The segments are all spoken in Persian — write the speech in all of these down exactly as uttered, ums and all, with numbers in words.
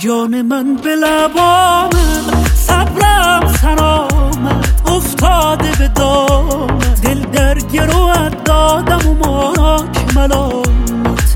جان من به لبامم، صبرم سرآمد افتاده به دامت، دل در گروت دادم و ماراک ملامت.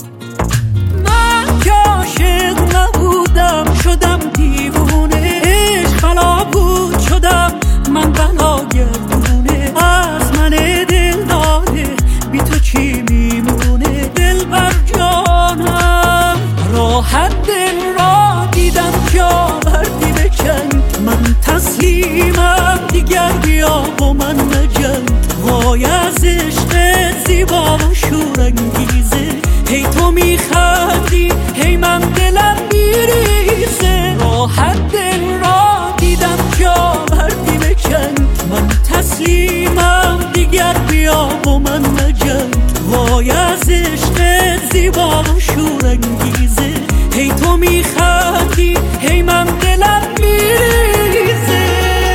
من که عاشق نبودم شدم دیوونه، عشق بلا بود شدم من بلا گردونه. از من دل داده بی تو چی میمونه؟ دل بر جانم راحت دل را دیدم جا بردی بکن. من تسلیمم دیگر بیا با من نجنگ. وای از عشق زیبا و شورانگیزه، هی تو میخندی هی من دلم میریزه. راحت دل را دیدم جا بردی بکن. من تسلیمم دیگر بیا با من نجنگ. وای از عشق زیبا و شورانگیزه، هی تو میخندی هی من دلم میریزه.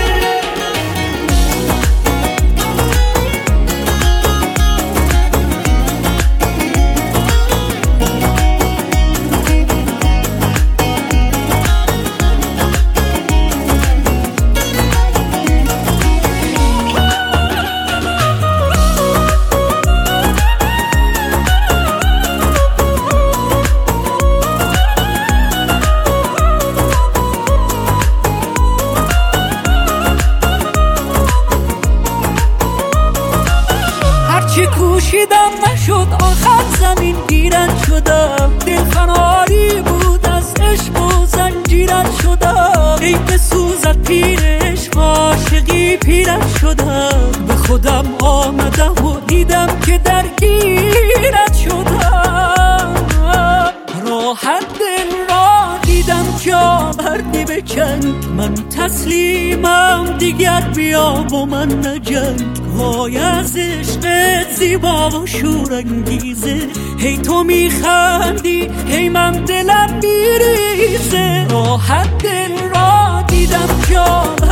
چی کوشیدم نشد آخر زمین گیرت شدم. دل فناری بود از عشق و زنجیرت شدم. ای بسوزد پیر عشق عاشقی پیرت شدم. به خودم آمدم و دیدم که درگیرت شدم. راحت دل را دیدم جا بردی بکن. من تسلیمم دیگر بیا با من نجنگ. وای از عشق زیبا و شورانگیزه، هی تو میخندی هی من دلم میریزه. راحت دل را دیدم جا